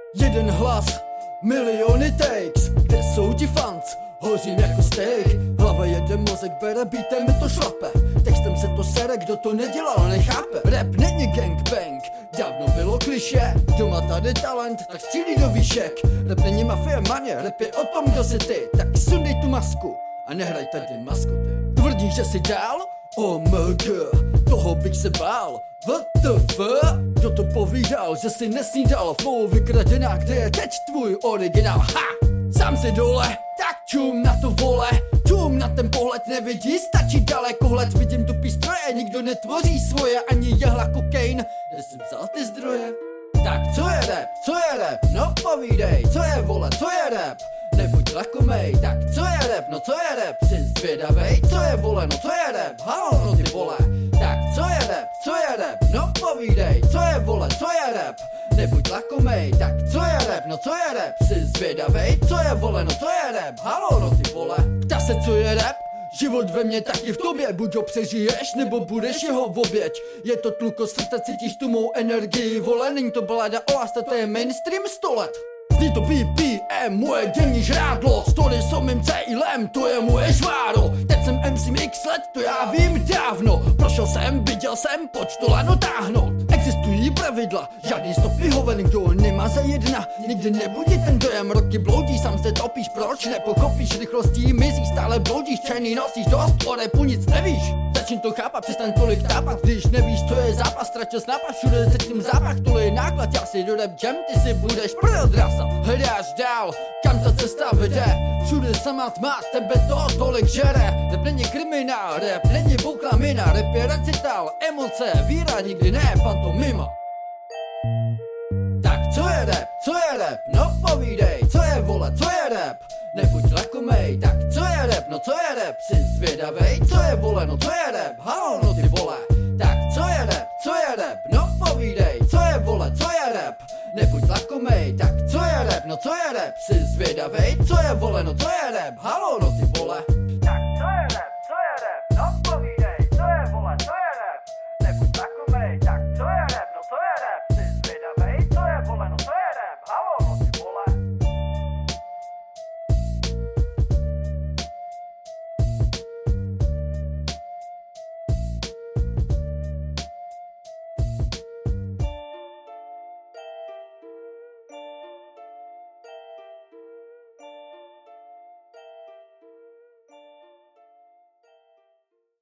Jeden hlas, miliony takes. Kde jsou ti fans? Hořím jako steak. Hlava jede, mozek bere, beatem mi to šlape. Textem se to sere, kdo to nedělal, nechápe. Rap není gangbang, dávno bylo kliše. Kdo má tady talent, tak střílí do výšek. Rap není mafie manie, rap je o tom, kdo jsi ty. Tak sundej tu masku a nehraj tady maskoty. Tvrdíš, že jsi dál? OMG, toho bych se bál. WTF? Kdo to povídal, že si nesnídal? Flow vykradená, kde je teď tvůj originál? Ha! Sám si dole, tak čum na to vole. Čum na ten pohled, nevidí, stačí dalekohled. Vidím tu pístroje, nikdo netvoří svoje. Ani jehla kokain, kde jsi vzal ty zdroje? Tak co je rap, co je rap? No povídej, co je vole, co je rap? Nebuď lakomej, tak co je rap, no co je rap? Jsi zvědavej, co je vole, no co je rap? Halo, no ty vole. Tak co je rap, co je rap? No povídej, co je vole, co je rap? Nebuď lakomej, tak co je rap, no co je rap? Jsi zvědavej, co je vole, no co je rap? Halo, no ty vole. Ptá se, co je rap? Život ve mně, taky v tobě, buď ho přežiješ, nebo budeš jeho oběť. Je to tluko srdce, cítíš tu mou energii, vole, není to balada o lásce, to je mainstream 100 let. Zní to BPM, moje denní žrádlo, story jsou mým cílem, to je moje žváro. Teď jsem MC x let, to já vím dávno. Prošel jsem, viděl jsem, pojď to lano táhnout. Existují pravidla, žádný stop vyhoven, kdo nemá za jedna, nikdy nebudí ten dojem. Roky bloudí, sám se topíš, proč nepochopíš, rychlostí mizí, stále bloudíš, černý nosíš, dost o repu nic nevíš. Začni to chápat, přestaň tolik tápat, když nevíš, co je zápas, ztratil nápad, všude cítím zápach, tohle je náklad, já si do rap jam, ty si budeš drasat. Hledáš dál, kam ta cesta vede, všude sama tma, tebe to tolik žere. Rap není kriminál, rap není bouklá mina, rap je recitál, emoce, víra, nikdy ne pantomima. Tak co je rap, co je rap, no povídej, co je vole, co je rap? Nebuď lakomej, tak co je rap, no co je rap? Jsi zvědavej, co je vole, no co je rap? Halo, no ty vole. Tak co je rap, no povídej, co je vole, co je rap? Nebuď lakomej, tak co je rap, no co je rap? Jsi zvědavej, co je vole, no co je rap? Halo, no ty vole.